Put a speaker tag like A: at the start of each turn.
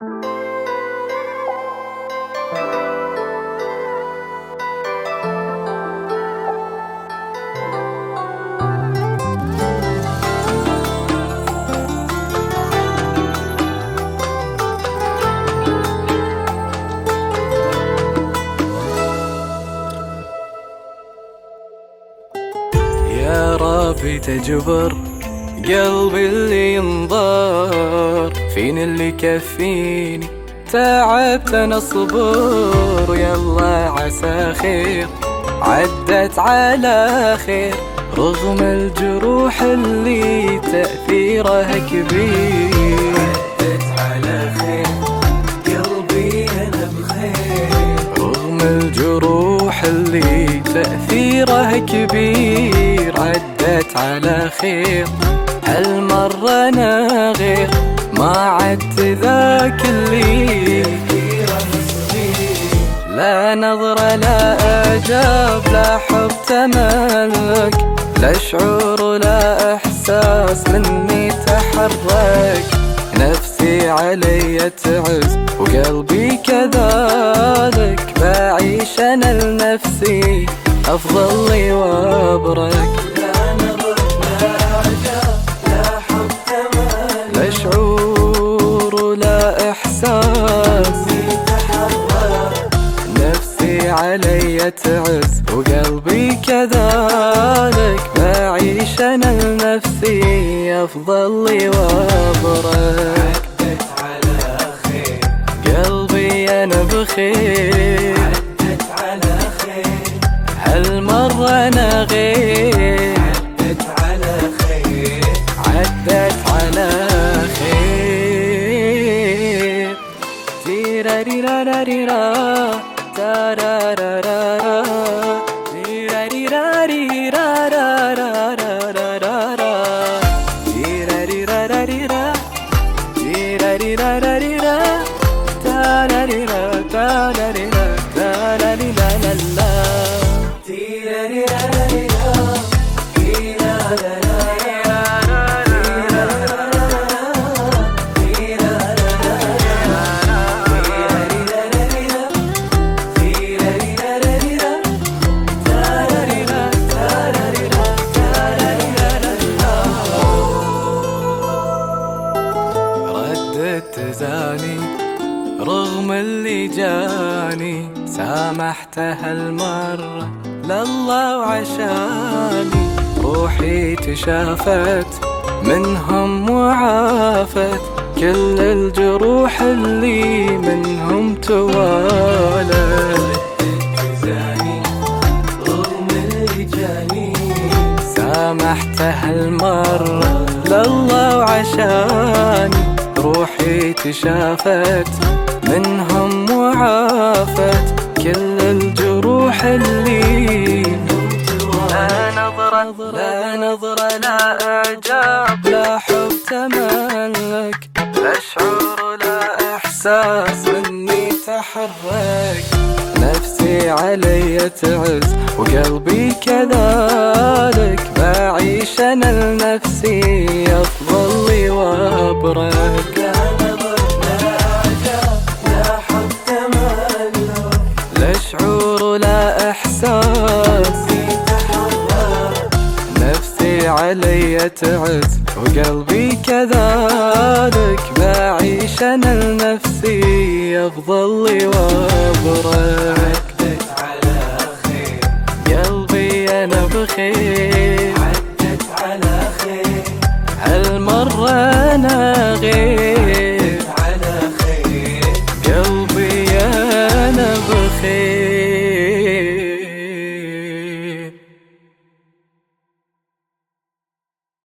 A: يا ربي تجبر قلبي اللي ينظر، فيني اللي يكفيني تعبت انا اصبر، ويلا عسى خير عدت على خير، رغم الجروح اللي تأثيرها كبير. عدت على خير قلبي انا بخير، رغم الجروح اللي تأثيرها كبير. عدت على خير هالمرة أنا غير، ما عدت ذاك اللي لا نظرة لا إعجاب لا حب تملك، لا شعور ولا إحساس مني تحرك، نفسي علي تعز وقلبي كذلك، بعيش أنا لنفسي أفضل لي وأبرك. لا نظرة لا إعجاب لا حب تملك، لا شعور ولا إحساس نفسي علي تعز وقلبي كذلك، بعيش أنا لنفسي أفضل لي وأبرك. عدت على خير قلبي أنا بخير، عدت على خير هالمرة أنا غير، عدت على خير عدت على خير. تيراريراريرا تارارارارا تيراريراريرارارارارارا تيراريراريرا تيراريراريرا تاراريرا تاراريرا تاراريلالالا تيراريراريرا تزاني رغم اللي جاني، سامحته هالمرة لله وعشاني، روحي تشافت منهم وعافت، كل الجروح اللي منهم توالت. تزاني رغم اللي جاني، سامحته هالمرة لله وعشاني، روحي تشافت منهم وعافت، كل الجروح اللي لا نظرة لا نظرة لا إعجاب لا حب تملك، لا شعور لا إحساس مني تحرك، نفسي علي تعز وقلبي كذلك، بعيش أنا لنفسي أفضل لي وأبرك. لا نظر لا إعجاب لا حب تملك، لا شعور ولا إحساس نفسي علي تعز وقلبي كذلك، بعيش أنا لنفسي أفضل لي وأبرك. عدت على خير قلبي أنا بخير، عدت على خير هالمرة أنا غير.